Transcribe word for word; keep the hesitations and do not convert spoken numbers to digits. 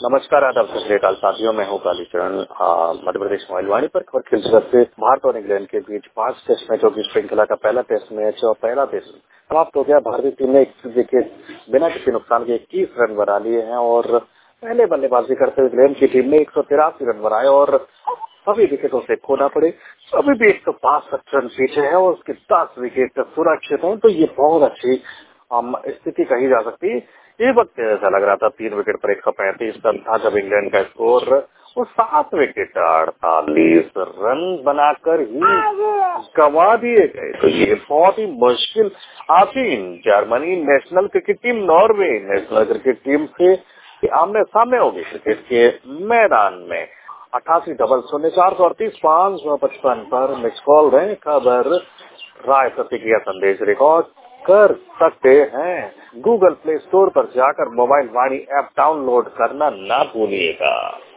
नमस्कार, आदाब, सत श्री अकाल साथियों। मैं हूँ कालीचरण। मध्य प्रदेश मोबाइल वाणी पर खबर खिलचुरत से भारत और इंग्लैंड के बीच पांच टेस्ट मैचों की श्रृंखला का पहला टेस्ट मैच और पहला टेस्ट समाप्त हो गया। भारतीय टीम ने इक्कीस विकेट बिना किसी नुकसान के इक्कीस रन बना लिए हैं और पहले बल्लेबाजी करते हुए इंग्लैंड की टीम ने एक सौ तिरासी रन बनाए और सभी विकेटों से खोना पड़े। अभी भी एक सौ बासठ रन पीछे है और उसके दस विकेट सुरक्षित हैं, तो ये बहुत अच्छी स्थिति कही जा सकती है। ये वक्त ऐसा लग रहा था तीन विकेट पर एक सौ पैंतीस रन था जब इंग्लैंड का स्कोर वो सात विकेट अड़तालीस रन बनाकर ही गंवा दिए गए। तो ये बहुत ही मुश्किल आसीन Germany national cricket team Norway national cricket team से आमने सामने होगी क्रिकेट के मैदान में। अट्ठासी डबल शून्य चार सौ अड़तीस पांच सौ पचपन पर मिस कॉल रहे खबर राय प्रतिक्रिया संदेश रिकॉर्ड कर सकते हैं। गूगल प्ले स्टोर पर जाकर मोबाइल वाणी ऐप डाउनलोड करना ना भूलिएगा।